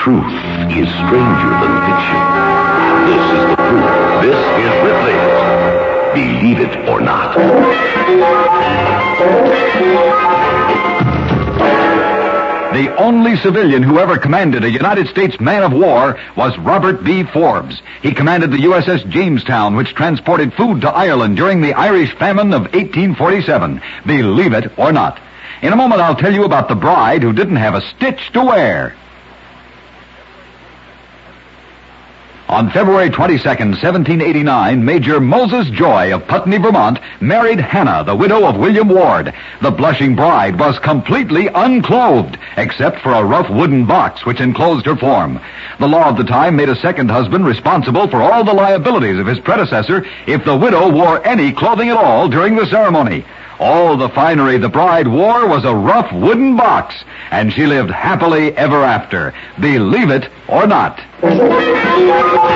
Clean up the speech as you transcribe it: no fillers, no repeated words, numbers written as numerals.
truth is stranger than fiction. This is the proof. This is Ripley's Believe It or Not. The only civilian who ever commanded a United States man of war was Robert B. Forbes. He commanded the USS Jamestown, which transported food to Ireland during the Irish famine of 1847. Believe it or not. In a moment, I'll tell you about the bride who didn't have a stitch to wear. On February 22nd, 1789, Major Moses Joy of Putney, Vermont, married Hannah, the widow of William Ward. The blushing bride was completely unclothed, except for a rough wooden box which enclosed her form. The law of the time made a second husband responsible for all the liabilities of his predecessor if the widow wore any clothing at all during the ceremony. All the finery the bride wore was a rough wooden box, and she lived happily ever after. Believe it or not.